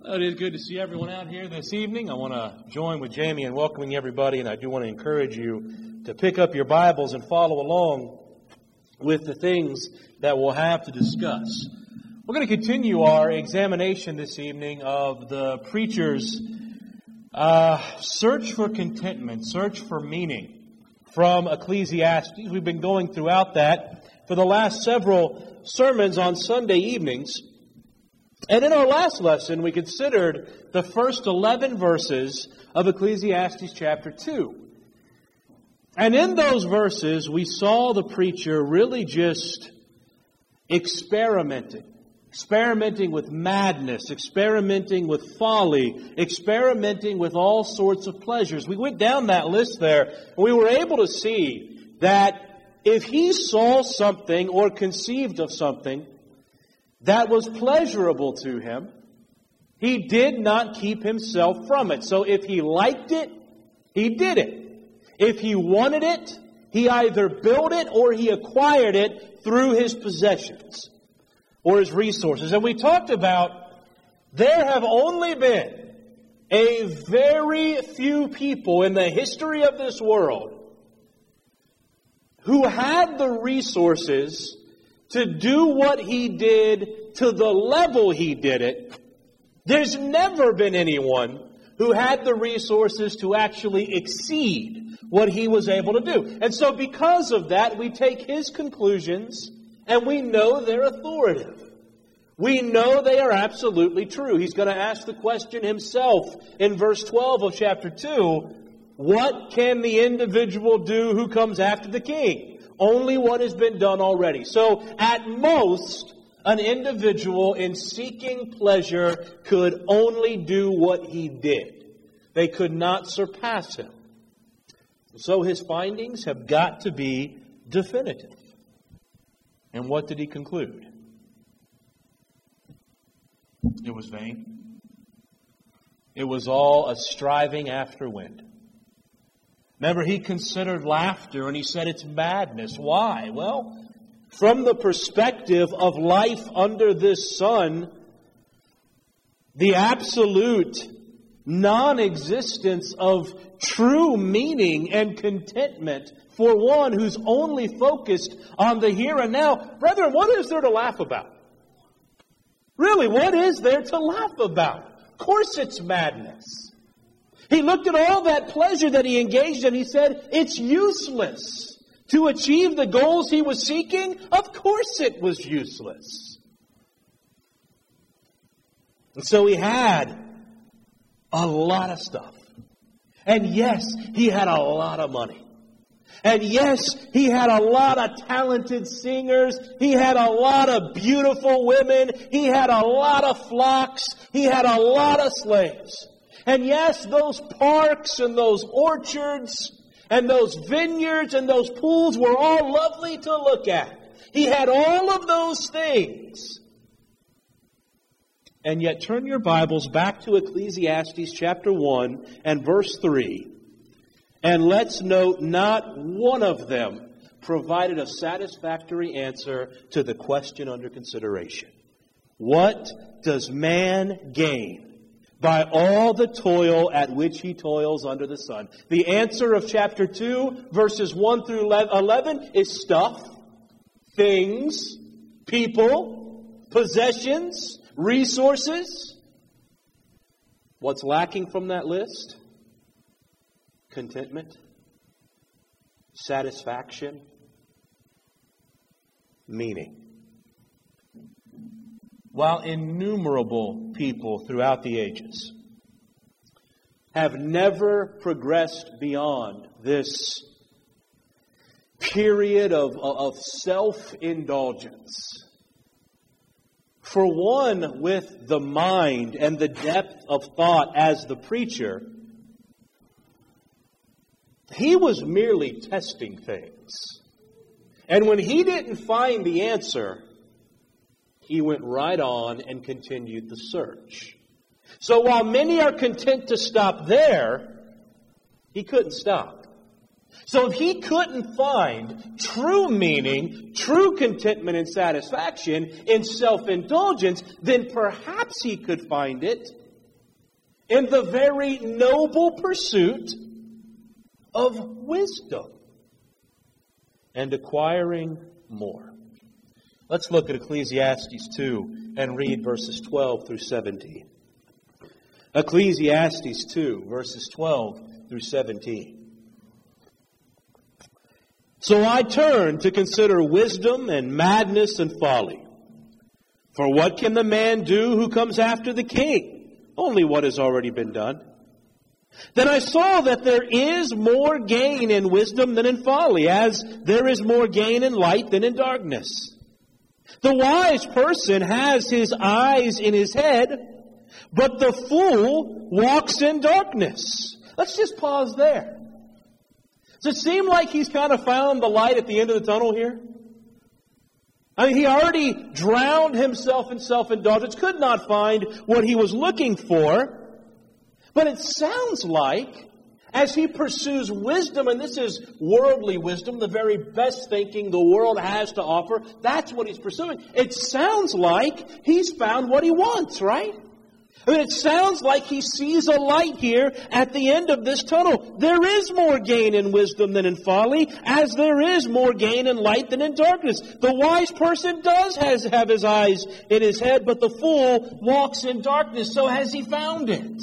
It is good to see everyone out here this evening. I want to join with Jamie in welcoming everybody, and I do want to encourage you to pick up your Bibles and follow along with the things that we'll have to discuss. We're going to continue our examination this evening of the preacher's search for contentment, search for meaning from Ecclesiastes. We've been going throughout that for the last several sermons on Sunday evenings. And in our last lesson, we considered the first 11 verses of Ecclesiastes chapter 2. And in those verses, we saw the preacher really just experimenting with madness, experimenting with folly, experimenting with all sorts of pleasures. We went down that list there, and we were able to see that if he saw something or conceived of something that was pleasurable to him, he did not keep himself from it. So if he liked it, he did it. If he wanted it, he either built it or he acquired it through his possessions or his resources. And we talked about there have only been a very few people in the history of this world who had the resources to do what he did to the level he did it. There's never been anyone who had the resources to actually exceed what he was able to do. And so because of that, we take his conclusions and we know they're authoritative. We know they are absolutely true. He's going to ask the question himself in verse 12 of chapter 2, what can the individual do who comes after the king? Only what has been done already. So, at most, an individual in seeking pleasure could only do what he did. They could not surpass him. So his findings have got to be definitive. And what did he conclude? It was vain. It was all a striving after wind. Remember, he considered laughter and he said it's madness. Why? Well, from the perspective of life under this sun, the absolute non-existence of true meaning and contentment for one who's only focused on the here and now. Brethren, what is there to laugh about? Really, what is there to laugh about? Of course it's madness. He looked at all that pleasure that he engaged in. He said, it's useless. To achieve the goals he was seeking, of course it was useless. And so he had a lot of stuff. And yes, he had a lot of money. And yes, he had a lot of talented singers. He had a lot of beautiful women. He had a lot of flocks. He had a lot of slaves. And yes, those parks and those orchards and those vineyards and those pools were all lovely to look at. He had all of those things. And yet turn your Bibles back to Ecclesiastes chapter 1 and verse 3. And let's note not one of them provided a satisfactory answer to the question under consideration. What does man gain by all the toil at which he toils under the sun? The answer of chapter 2, verses 1 through 11 is stuff, things, people, possessions, resources. What's lacking from that list? Contentment, satisfaction, meaning. While innumerable people throughout the ages have never progressed beyond this period of self-indulgence, for one with the mind and the depth of thought as the preacher, he was merely testing things. And when he didn't find the answer, he went right on and continued the search. So while many are content to stop there, he couldn't stop. So if he couldn't find true meaning, true contentment and satisfaction in self-indulgence, then perhaps he could find it in the very noble pursuit of wisdom and acquiring more. Let's look at Ecclesiastes 2 and read verses 12 through 17. Ecclesiastes 2, verses 12 through 17. So I turn to consider wisdom and madness and folly. For what can the man do who comes after the king? Only what has already been done. Then I saw that there is more gain in wisdom than in folly, as there is more gain in light than in darkness. The wise person has his eyes in his head, but the fool walks in darkness. Let's just pause there. Does it seem like he's kind of found the light at the end of the tunnel here? I mean, he already drowned himself in self-indulgence, could not find what he was looking for. But it sounds like, as he pursues wisdom, and this is worldly wisdom, the very best thinking the world has to offer, that's what he's pursuing. It sounds like he's found what he wants, right? I mean, it sounds like he sees a light here at the end of this tunnel. There is more gain in wisdom than in folly, as there is more gain in light than in darkness. The wise person does have his eyes in his head, but the fool walks in darkness. So has he found it?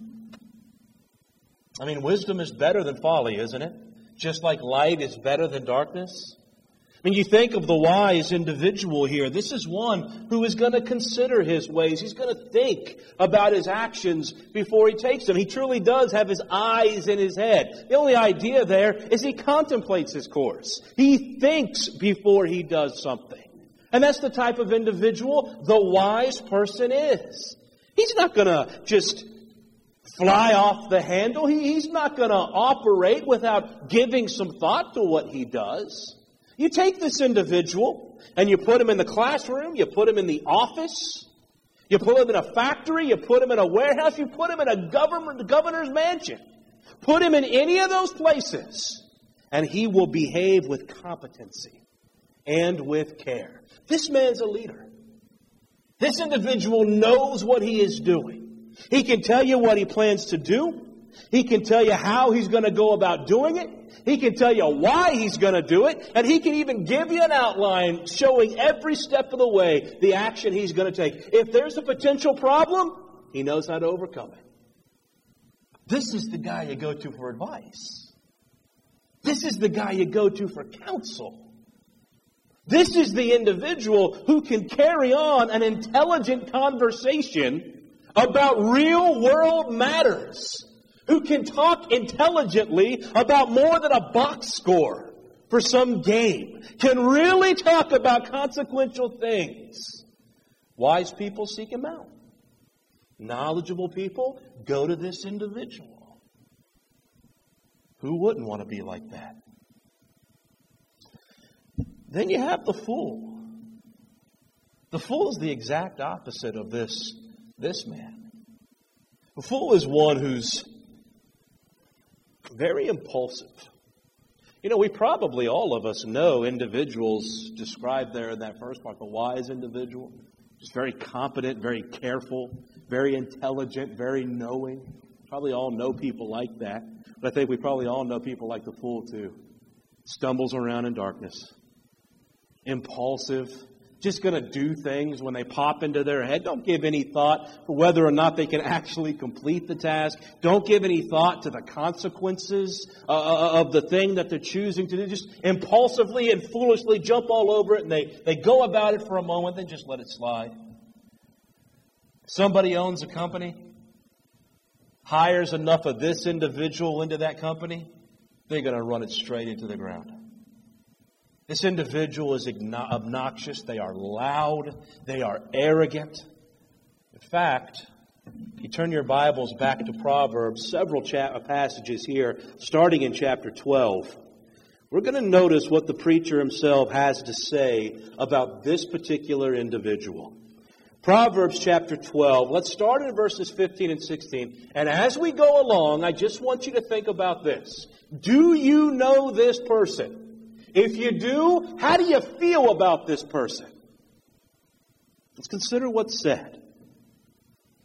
I mean, wisdom is better than folly, isn't it? Just like light is better than darkness. I mean, you think of the wise individual here. This is one who is going to consider his ways. He's going to think about his actions before he takes them. He truly does have his eyes in his head. The only idea there is he contemplates his course. He thinks before he does something. And that's the type of individual the wise person is. He's not going to just fly off the handle. He's not going to operate without giving some thought to what he does. You take this individual and you put him in the classroom, you put him in the office, you put him in a factory, you put him in a warehouse, you put him in a governor's mansion. Put him in any of those places and he will behave with competency and with care. This man's a leader. This individual knows what he is doing. He can tell you what he plans to do. He can tell you how he's going to go about doing it. He can tell you why he's going to do it. And he can even give you an outline showing every step of the way the action he's going to take. If there's a potential problem, he knows how to overcome it. This is the guy you go to for advice. This is the guy you go to for counsel. This is the individual who can carry on an intelligent conversation about real world matters. Who can talk intelligently about more than a box score for some game. Can really talk about consequential things. Wise people seek him out. Knowledgeable people go to this individual. Who wouldn't want to be like that? Then you have the fool. The fool is the exact opposite of this man. The fool is one who's very impulsive. You know, we probably, all of us know individuals described there in that first part, the wise individual. Just very competent, very careful, very intelligent, very knowing. Probably all know people like that. But I think we probably all know people like the fool too. Stumbles around in darkness. Impulsive. Just going to do things when they pop into their head. Don't give any thought for whether or not they can actually complete the task. Don't give any thought to the consequences of the thing that they're choosing to do. Just impulsively and foolishly jump all over it, and they go about it for a moment, then just let it slide. Somebody owns a company, hires enough of this individual into that company, they're going to run it straight into the ground. This individual is obnoxious. They are loud. They are arrogant. In fact, you turn your Bibles back to Proverbs, several passages here, starting in chapter 12. We're going to notice what the preacher himself has to say about this particular individual. Proverbs chapter 12. Let's start in verses 15 and 16. And as we go along, I just want you to think about this. Do you know this person? If you do, how do you feel about this person? Let's consider what's said.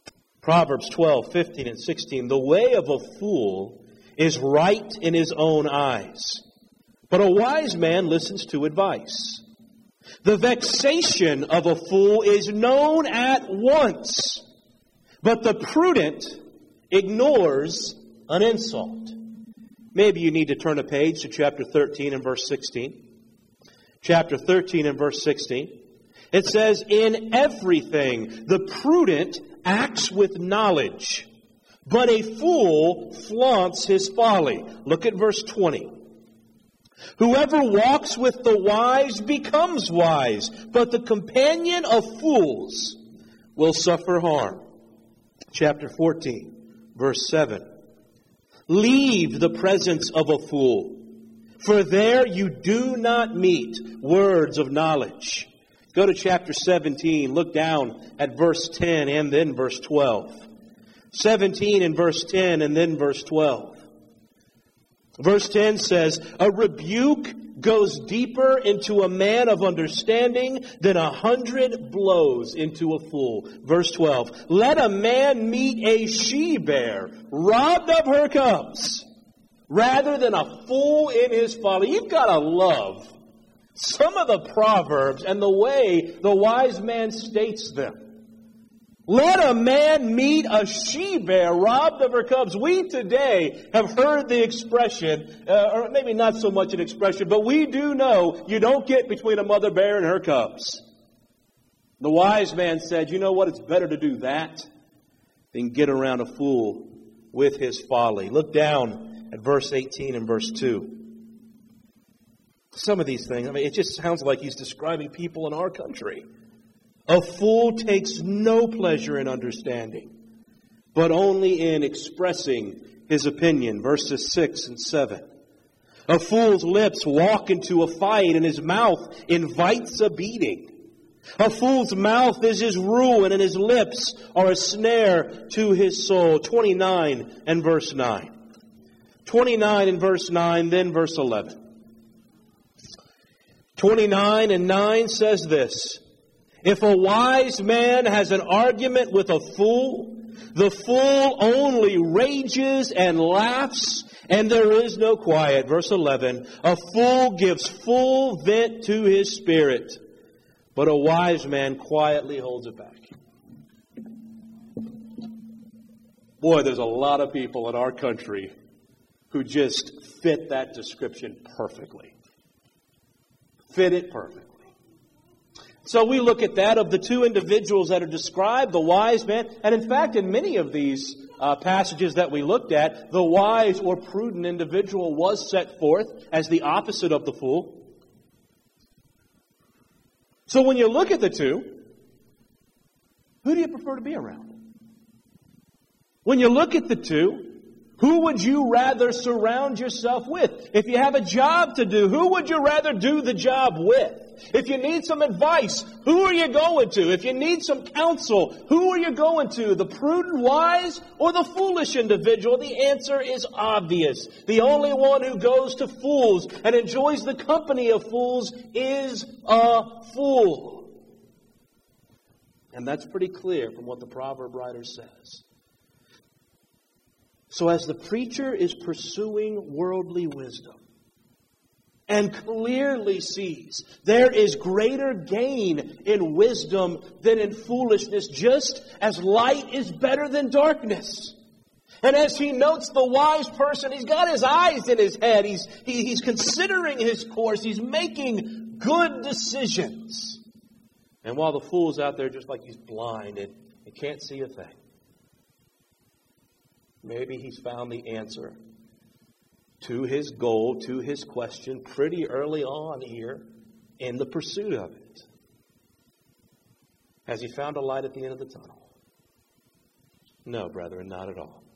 Proverbs 12, 15, and 16. The way of a fool is right in his own eyes, but a wise man listens to advice. The vexation of a fool is known at once, but the prudent ignores an insult. Maybe you need to turn a page to chapter 13 and verse 16. Chapter 13 and verse 16. It says, in everything the prudent acts with knowledge, but a fool flaunts his folly. Look at verse 20. Whoever walks with the wise becomes wise, but the companion of fools will suffer harm. Chapter 14, verse 7. Leave the presence of a fool, for there you do not meet words of knowledge. Go to chapter 17, look down at verse 10 and then verse 12. 17 and verse 10 and then verse 12. Verse 10 says, a rebuke goes deeper into a man of understanding than 100 blows into a fool. Verse 12, let a man meet a she-bear robbed of her cubs rather than a fool in his folly. You've got to love some of the Proverbs and the way the wise man states them. Let a man meet a she-bear robbed of her cubs. We today have heard the expression, or maybe not so much an expression, but we do know you don't get between a mother bear and her cubs. The wise man said, you know what, it's better to do that than get around a fool with his folly. Look down at verse 18 and verse 2. Some of these things, it just sounds like he's describing people in our country. A fool takes no pleasure in understanding, but only in expressing his opinion. Verses 6 and 7. A fool's lips walk into a fight, and his mouth invites a beating. A fool's mouth is his ruin, and his lips are a snare to his soul. 29 and verse 9. 29 and verse 9, then verse 11. 29 and 9 says this. If a wise man has an argument with a fool, the fool only rages and laughs, and there is no quiet. Verse 11, a fool gives full vent to his spirit, but a wise man quietly holds it back. Boy, there's a lot of people in our country who just fit that description perfectly. Fit it perfectly. So we look at that of the two individuals that are described, the wise man, and in fact in many of these passages that we looked at, the wise or prudent individual was set forth as the opposite of the fool. So when you look at the two, who do you prefer to be around? When you look at the two, who would you rather surround yourself with? If you have a job to do, who would you rather do the job with? If you need some advice, who are you going to? If you need some counsel, who are you going to? The prudent, wise, or the foolish individual? The answer is obvious. The only one who goes to fools and enjoys the company of fools is a fool. And that's pretty clear from what the proverb writer says. So as the preacher is pursuing worldly wisdom, and clearly sees there is greater gain in wisdom than in foolishness, just as light is better than darkness. And as he notes the wise person, he's got his eyes in his head. He's considering his course. He's making good decisions. And while the fool's out there just like he's blind and can't see a thing, maybe he's found the answer to his goal, to his question, pretty early on here in the pursuit of it. Has he found a light at the end of the tunnel? No, brethren, not at all.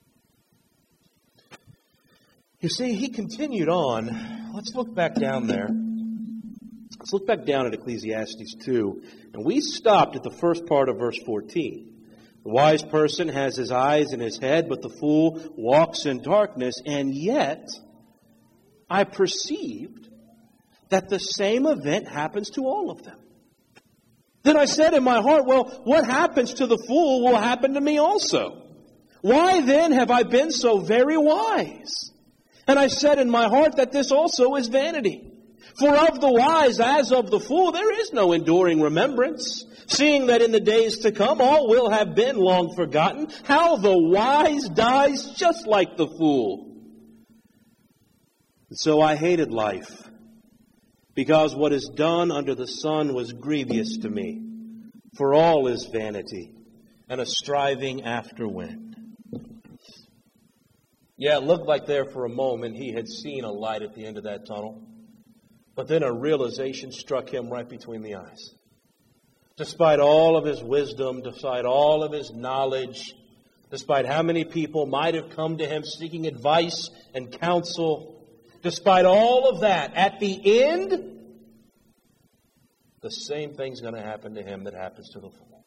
You see, he continued on. Let's look back down there. Let's look back down at Ecclesiastes 2. And we stopped at the first part of verse 14. The wise person has his eyes in his head, but the fool walks in darkness. And yet, I perceived that the same event happens to all of them. Then I said in my heart, well, what happens to the fool will happen to me also. Why then have I been so very wise? And I said in my heart that this also is vanity. For of the wise as of the fool there is no enduring remembrance, seeing that in the days to come all will have been long forgotten. How the wise dies just like the fool. And so I hated life, because what is done under the sun was grievous to me. For all is vanity, and a striving after wind. Yeah, it looked like there for a moment he had seen a light at the end of that tunnel. But then a realization struck him right between the eyes. Despite all of his wisdom, despite all of his knowledge, despite how many people might have come to him seeking advice and counsel, despite all of that, at the end, the same thing's going to happen to him that happens to the fool.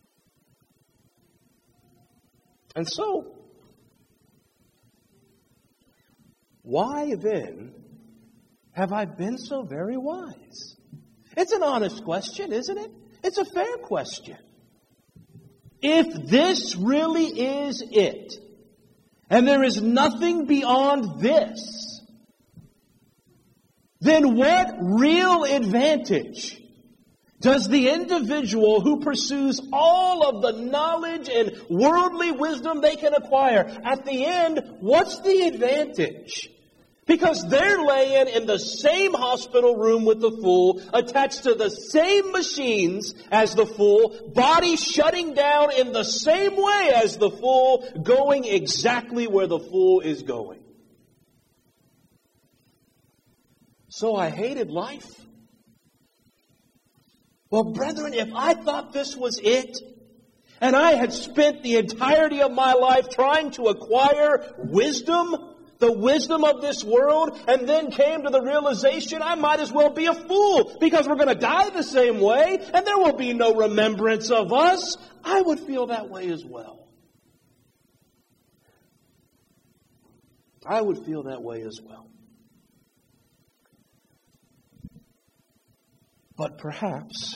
And so, why then have I been so very wise? It's an honest question, isn't it? It's a fair question. If this really is it, and there is nothing beyond this, then what real advantage does the individual who pursues all of the knowledge and worldly wisdom they can acquire, at the end, what's the advantage? Because they're laying in the same hospital room with the fool, attached to the same machines as the fool, body shutting down in the same way as the fool, going exactly where the fool is going. So I hated life. Well, brethren, if I thought this was it, and I had spent the entirety of my life trying to acquire wisdom, the wisdom of this world, and then came to the realization I might as well be a fool because we're going to die the same way and there will be no remembrance of us, I would feel that way as well. I would feel that way as well. But perhaps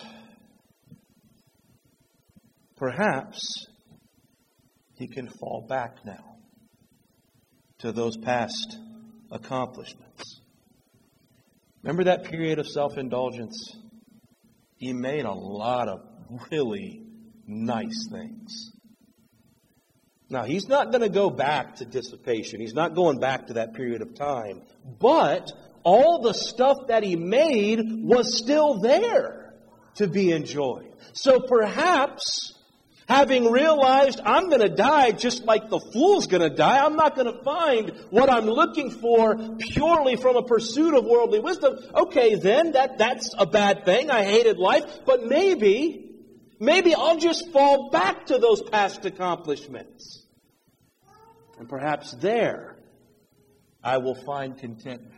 he can fall back now to those past accomplishments. Remember that period of self-indulgence? He made a lot of really nice things. Now, he's not going to go back to dissipation. He's not going back to that period of time. But all the stuff that he made was still there to be enjoyed. So perhaps, having realized I'm going to die just like the fool's going to die, I'm not going to find what I'm looking for purely from a pursuit of worldly wisdom. Okay, then that's a bad thing. I hated life. But maybe I'll just fall back to those past accomplishments. And perhaps there I will find contentment.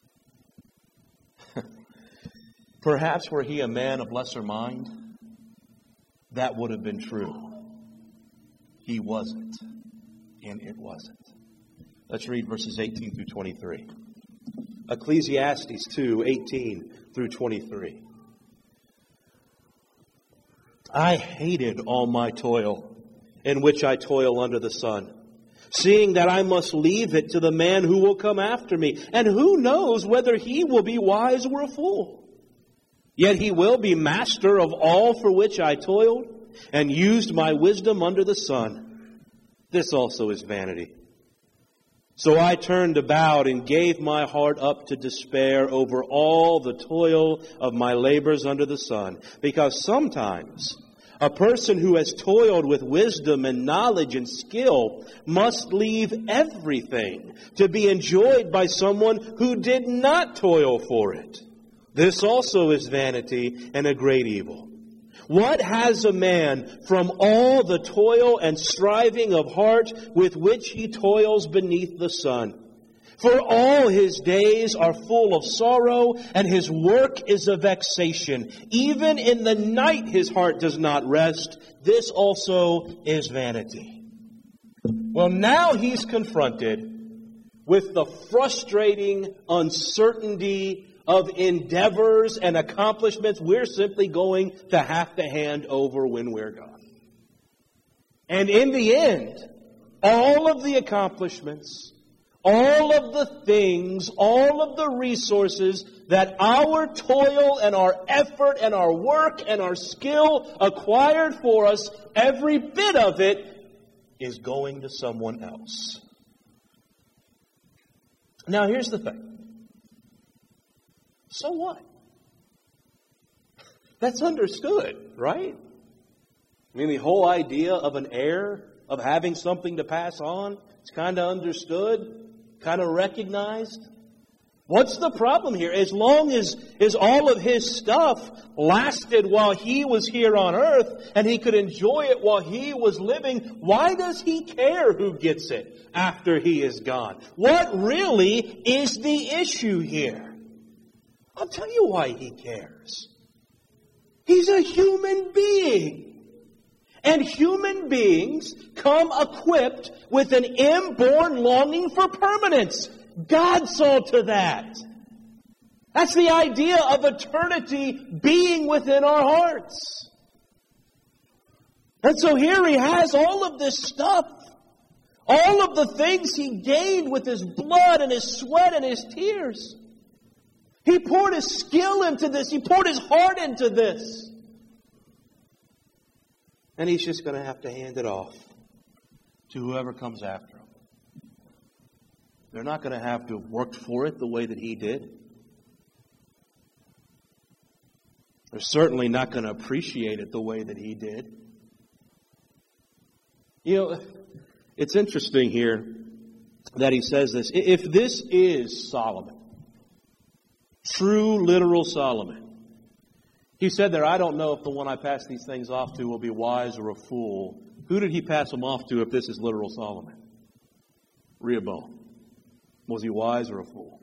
Perhaps were he a man of lesser mind, that would have been true. He wasn't, and it wasn't. Let's read verses 18 through 23. Ecclesiastes 2, 18 through 23. I hated all my toil, in which I toil under the sun, seeing that I must leave it to the man who will come after me, and who knows whether he will be wise or a fool. Yet he will be master of all for which I toiled, and used my wisdom under the sun. This also is vanity. So I turned about and gave my heart up to despair over all the toil of my labors under the sun. Because sometimes a person who has toiled with wisdom and knowledge and skill must leave everything to be enjoyed by someone who did not toil for it. This also is vanity and a great evil. What has a man from all the toil and striving of heart with which he toils beneath the sun? For all his days are full of sorrow, and his work is a vexation. Even in the night his heart does not rest. This also is vanity. Well, now he's confronted with the frustrating uncertainty of endeavors and accomplishments we're simply going to have to hand over when we're gone. And in the end, all of the accomplishments, all of the things, all of the resources that our toil and our effort and our work and our skill acquired for us, every bit of it is going to someone else. Now, here's the thing. So what? That's understood, right? I mean, the whole idea of an heir, of having something to pass on, it's kind of understood, kind of recognized. What's the problem here? As long as all of his stuff lasted while he was here on earth and he could enjoy it while he was living, why does he care who gets it after he is gone? What really is the issue here? I'll tell you why he cares. He's a human being. And human beings come equipped with an inborn longing for permanence. God saw to that. That's the idea of eternity being within our hearts. And so here he has all of this stuff. All of the things he gained with his blood and his sweat and his tears. He poured his skill into this. He poured his heart into this. And he's just going to have to hand it off to whoever comes after him. They're not going to have to have worked for it the way that he did. They're certainly not going to appreciate it the way that he did. You know, it's interesting here that he says this. If this is Solomon, true, literal Solomon, he said there, I don't know if the one I pass these things off to will be wise or a fool. Who did he pass them off to if this is literal Solomon? Rehoboam. Was he wise or a fool?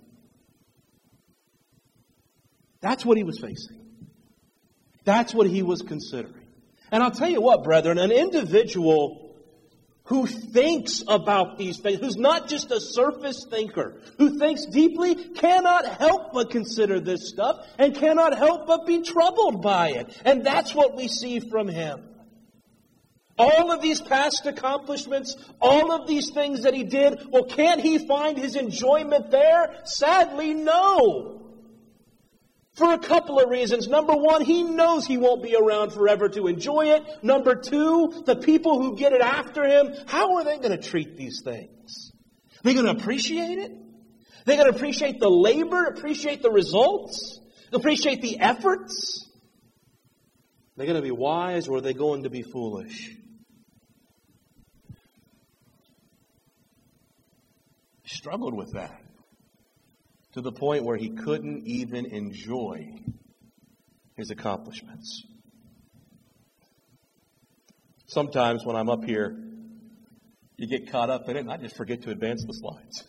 That's what he was facing. That's what he was considering. And I'll tell you what, brethren, an individual who thinks about these things, who's not just a surface thinker, who thinks deeply, cannot help but consider this stuff and cannot help but be troubled by it. And that's what we see from him. All of these past accomplishments, all of these things that he did, well, can't he find his enjoyment there? Sadly, no. For a couple of reasons. Number one, he knows he won't be around forever to enjoy it. Number two, the people who get it after him, how are they going to treat these things? They're going to appreciate it? They're going to appreciate the labor, appreciate the results, appreciate the efforts? They're going to be wise, or are they going to be foolish? He struggled with that, to the point where he couldn't even enjoy his accomplishments. Sometimes when I'm up here, you get caught up in it, and I just forget to advance the slides.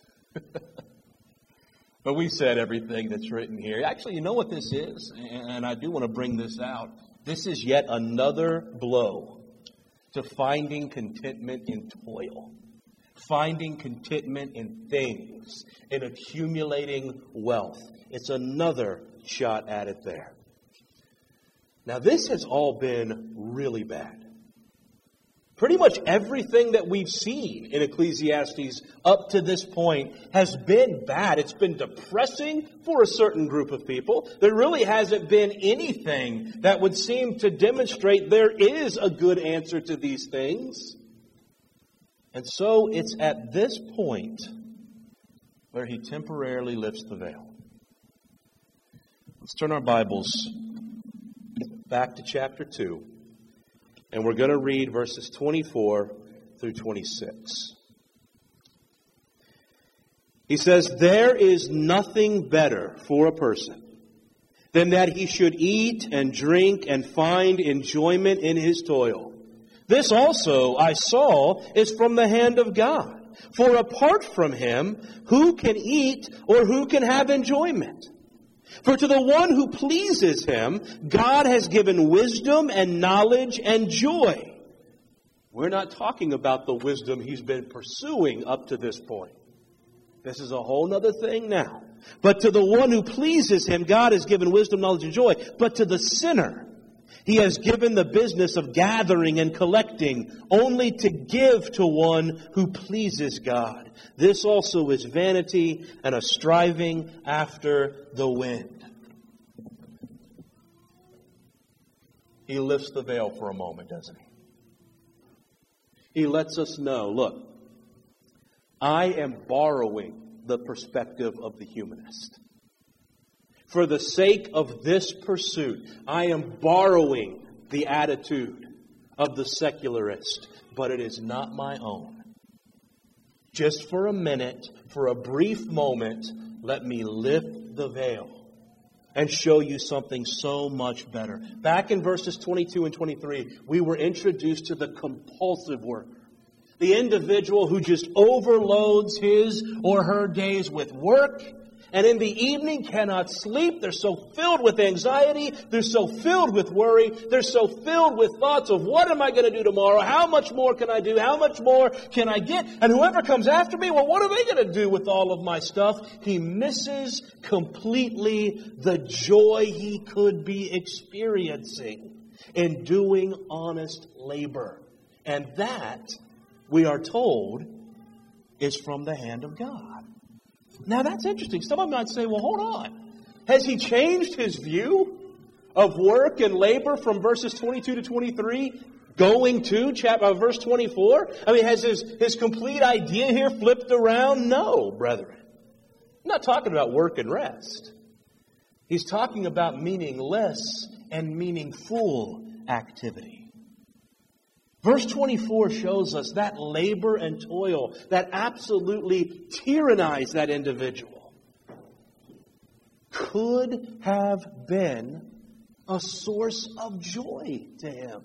But we said everything that's written here. Actually, you know what this is? And I do want to bring this out. This is yet another blow to finding contentment in toil. Finding contentment in things, in accumulating wealth. It's another shot at it there. Now, this has all been really bad. Pretty much everything that we've seen in Ecclesiastes up to this point has been bad. It's been depressing for a certain group of people. There really hasn't been anything that would seem to demonstrate there is a good answer to these things. And so it's at this point where he temporarily lifts the veil. Let's turn our Bibles back to chapter 2, and we're going to read verses 24 through 26. He says, "There is nothing better for a person than that he should eat and drink and find enjoyment in his toil. This also, I saw, is from the hand of God. For apart from him, who can eat or who can have enjoyment? For to the one who pleases him, God has given wisdom and knowledge and joy." We're not talking about the wisdom he's been pursuing up to this point. This is a whole other thing now. But to the one who pleases him, God has given wisdom, knowledge, and joy. But to the sinner, he has given the business of gathering and collecting, only to give to one who pleases God. This also is vanity and a striving after the wind. He lifts the veil for a moment, doesn't he? He lets us know, look, I am borrowing the perspective of the humanist. For the sake of this pursuit, I am borrowing the attitude of the secularist, but it is not my own. Just for a minute, for a brief moment, let me lift the veil and show you something so much better. Back in verses 22 and 23, we were introduced to the compulsive worker. The individual who just overloads his or her days with work, and in the evening cannot sleep. They're so filled with anxiety. They're so filled with worry. They're so filled with thoughts of what am I going to do tomorrow? How much more can I do? How much more can I get? And whoever comes after me, well, what are they going to do with all of my stuff? He misses completely the joy he could be experiencing in doing honest labor. And that, we are told, is from the hand of God. Now that's interesting. Someone might say, well, hold on. Has he changed his view of work and labor from verses 22 to 23 going to verse 24? I mean, has his complete idea here flipped around? No, brethren. I'm not talking about work and rest. He's talking about meaningless and meaningful activity. Verse 24 shows us that labor and toil that absolutely tyrannize that individual could have been a source of joy to him,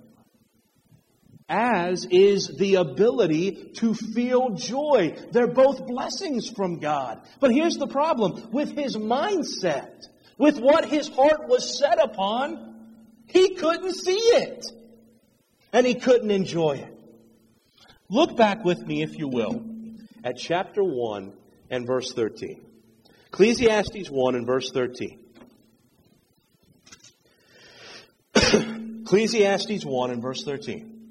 as is the ability to feel joy. They're both blessings from God. But here's the problem. With his mindset, with what his heart was set upon, he couldn't see it. And he couldn't enjoy it. Look back with me, if you will, at chapter 1 and verse 13. Ecclesiastes 1 and verse 13. Ecclesiastes 1 and verse 13.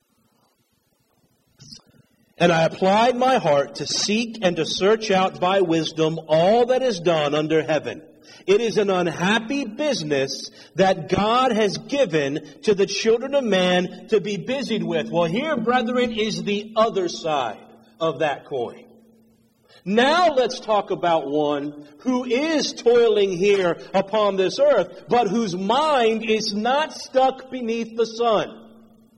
And I applied my heart to seek and to search out by wisdom all that is done under heaven. It is an unhappy business that God has given to the children of man to be busied with. Well, here, brethren, is the other side of that coin. Now let's talk about one who is toiling here upon this earth, but whose mind is not stuck beneath the sun.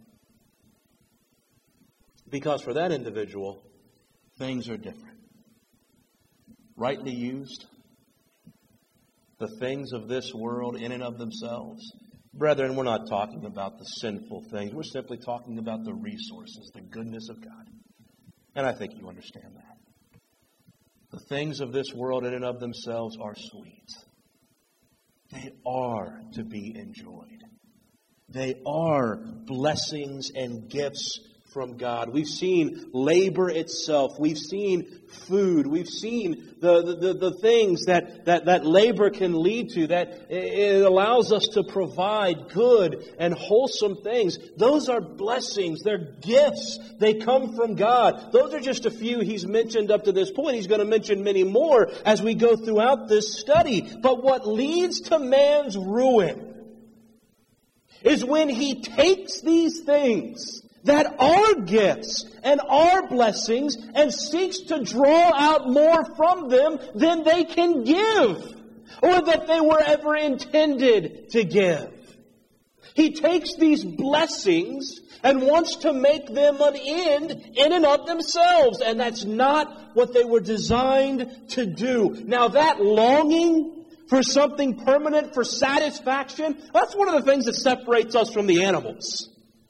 Because for that individual, things are different. Rightly used, the things of this world in and of themselves. Brethren, we're not talking about the sinful things. We're simply talking about the resources, the goodness of God. And I think you understand that. The things of this world in and of themselves are sweet. They are to be enjoyed. They are blessings and gifts from God. We've seen labor itself. We've seen food. We've seen the things that labor can lead to, that it allows us to provide good and wholesome things. Those are blessings. They're gifts. They come from God. Those are just a few he's mentioned up to this point. He's going to mention many more as we go throughout this study. But what leads to man's ruin is when he takes these things that are gifts and are blessings and seeks to draw out more from them than they can give or that they were ever intended to give. He takes these blessings and wants to make them an end in and of themselves, and that's not what they were designed to do. Now that longing for something permanent, for satisfaction, that's one of the things that separates us from the animals.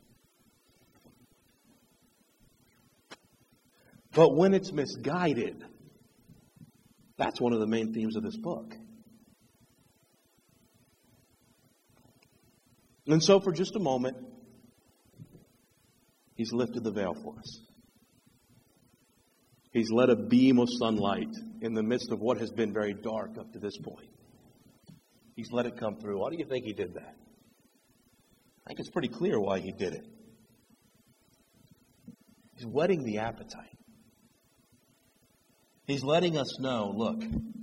But when it's misguided, that's one of the main themes of this book. And so for just a moment, he's lifted the veil for us. He's let a beam of sunlight in the midst of what has been very dark up to this point. He's let it come through. Why do you think He did that? I think it's pretty clear why He did it. He's whetting the appetite. He's letting us know, look,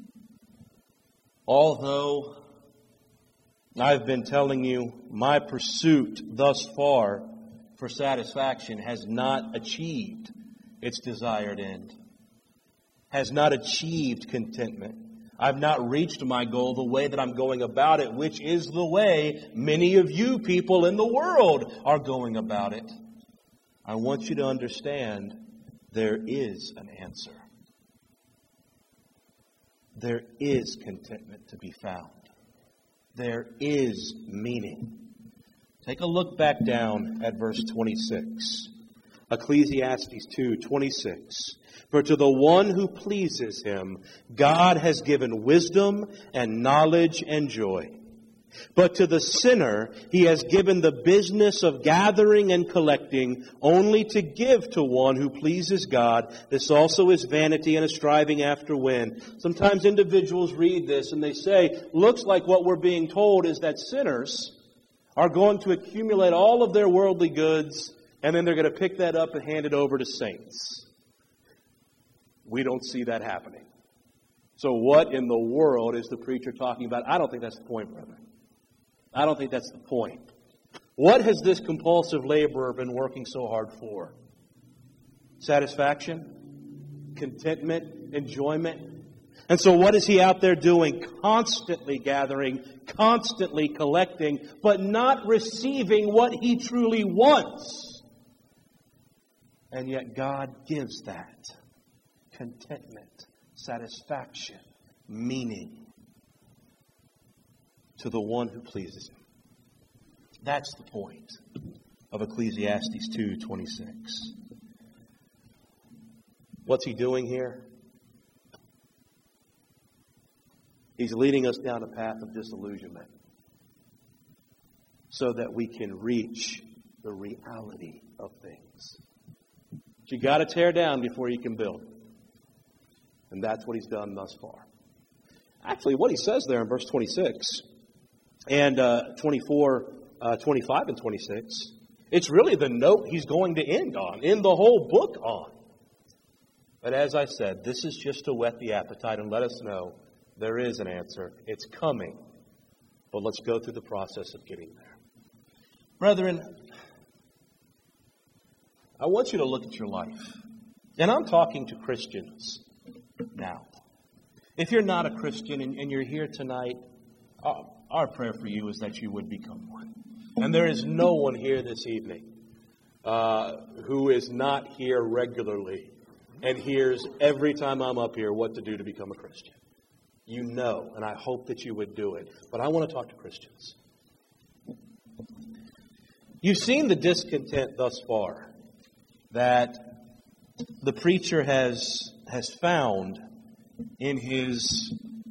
although I've been telling you my pursuit thus far for satisfaction has not achieved its desired end, has not achieved contentment. I've not reached my goal the way that I'm going about it, which is the way many of you people in the world are going about it. I want you to understand there is an answer. There is contentment to be found. There is meaning. Take a look back down at verse 26. Ecclesiastes 2:26. For to the one who pleases Him, God has given wisdom and knowledge and joy. But to the sinner, He has given the business of gathering and collecting, only to give to one who pleases God. This also is vanity and a striving after wind. Sometimes individuals read this and they say, looks like what we're being told is that sinners are going to accumulate all of their worldly goods, and then they're going to pick that up and hand it over to saints. We don't see that happening. So what in the world is the preacher talking about? I don't think that's the point, brother. I don't think that's the point. What has this compulsive laborer been working so hard for? Satisfaction? Contentment? Enjoyment? And so what is he out there doing? Constantly gathering, constantly collecting, but not receiving what he truly wants. And yet God gives that. Contentment, satisfaction, meaning to the one who pleases Him. That's the point of Ecclesiastes 2:26. What's he doing here? He's leading us down a path of disillusionment so that we can reach the reality of things. But you got to tear down before you can build. And that's what He's done thus far. Actually, what he says there in verse 26 and 24, 25 and 26, it's really the note he's going to end on, in the whole book on. But as I said, this is just to whet the appetite and let us know there is an answer. It's coming. But let's go through the process of getting there. Brethren, I want you to look at your life. And I'm talking to Christians now. If you're not a Christian and you're here tonight, our prayer for you is that you would become one. And there is no one here this evening who is not here regularly and hears every time I'm up here what to do to become a Christian. You know, and I hope that you would do it. But I want to talk to Christians. You've seen the discontent thus far that the preacher has found in his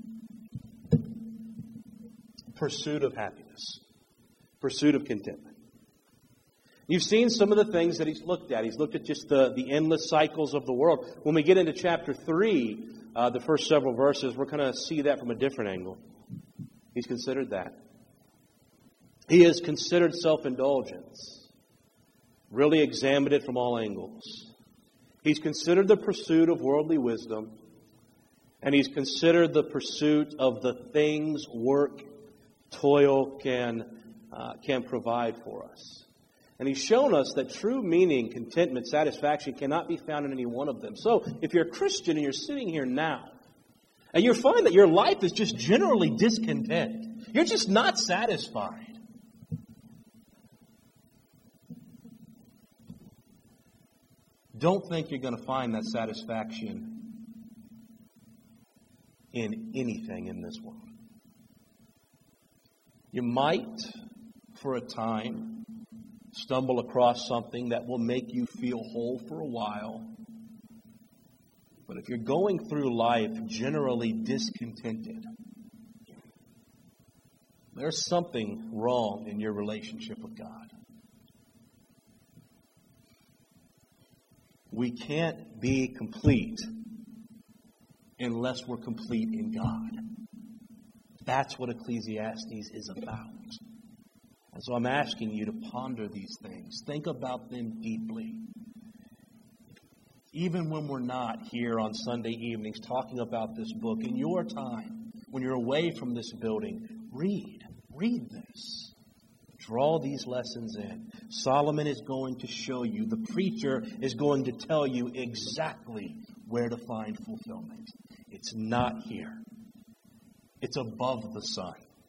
pursuit of happiness, pursuit of contentment. You've seen some of the things that he's looked at. He's looked at just the endless cycles of the world. When we get into chapter 3, the first several verses, we're going to see that from a different angle. He's considered that. He has considered self-indulgence, really examined it from all angles. He's considered the pursuit of worldly wisdom, and he's considered the pursuit of the things work, toil can provide for us. And he's shown us that true meaning, contentment, satisfaction cannot be found in any one of them. So if you're a Christian and you're sitting here now, and you find that your life is just generally discontent, you're just not satisfied, don't think you're going to find that satisfaction in anything in this world. You might, for a time, stumble across something that will make you feel whole for a while. But if you're going through life generally discontented, there's something wrong in your relationship with God. We can't be complete unless we're complete in God. That's what Ecclesiastes is about. And so I'm asking you to ponder these things. Think about them deeply. Even when we're not here on Sunday evenings talking about this book, in your time, when you're away from this building, read this. Draw these lessons in. Solomon is going to show you, the preacher is going to tell you exactly where to find fulfillment. It's not here. It's above the sun.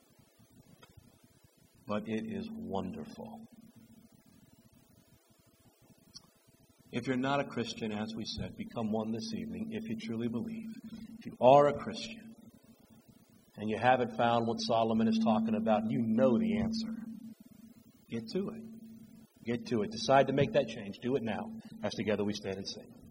But it is wonderful. If you're not a Christian, as we said, become one this evening if you truly believe. If you are a Christian and you haven't found what Solomon is talking about, you know the answer. Get to it. Get to it. Decide to make that change. Do it now as together we stand and sing.